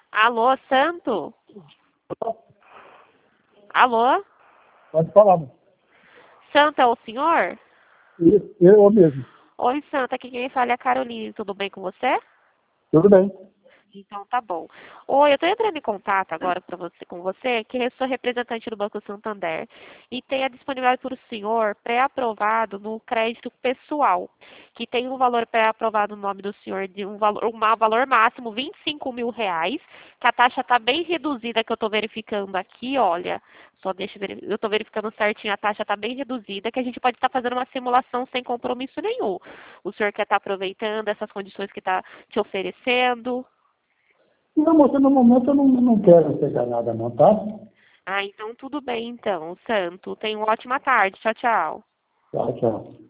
Alô, Santo? Alô? Pode falar, mano. Santo é o senhor? Isso, eu mesmo. Oi, Santo, aqui quem fala é a Caroline, tudo bem com você? Tudo bem. Então tá bom. Oi, eu estou entrando em contato agora com você, que eu sou representante do Banco Santander e tem a disponibilidade para o senhor pré-aprovado no crédito pessoal, que tem um valor pré-aprovado no nome do senhor de um valor máximo R$ 25.000, que a taxa está bem reduzida, que eu estou verificando aqui, olha. Eu estou verificando certinho, a taxa está bem reduzida, que a gente pode estar fazendo uma simulação sem compromisso nenhum. O senhor quer estar aproveitando essas condições que está te oferecendo? Não, moça, no momento eu não quero pegar nada, não, tá? Ah, então tudo bem, então, Santo. Tenha uma ótima tarde. Tchau, tchau. Tchau, tchau.